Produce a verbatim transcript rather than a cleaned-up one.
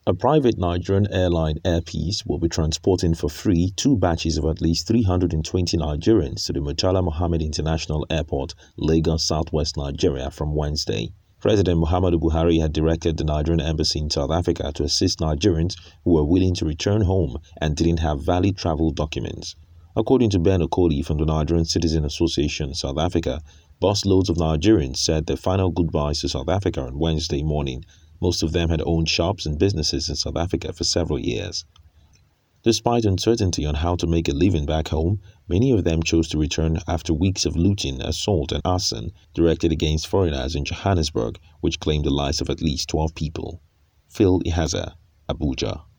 A private Nigerian airline, Air Peace, will be transporting for free two batches of at least three hundred twenty Nigerians to the Murtala Mohammed International Airport, Lagos, southwest Nigeria from Wednesday. President Muhammadu Buhari had directed the Nigerian embassy in South Africa to assist Nigerians who were willing to return home and didn't have valid travel documents. According to Ben Okoli from the Nigerian Citizen Association South Africa, busloads of Nigerians said their final goodbyes to South Africa on Wednesday morning. Most of them had owned shops and businesses in South Africa for several years. Despite uncertainty on how to make a living back home, many of them chose to return after weeks of looting, assault and arson directed against foreigners in Johannesburg, which claimed the lives of at least twelve people. Phil Ihaza, Abuja.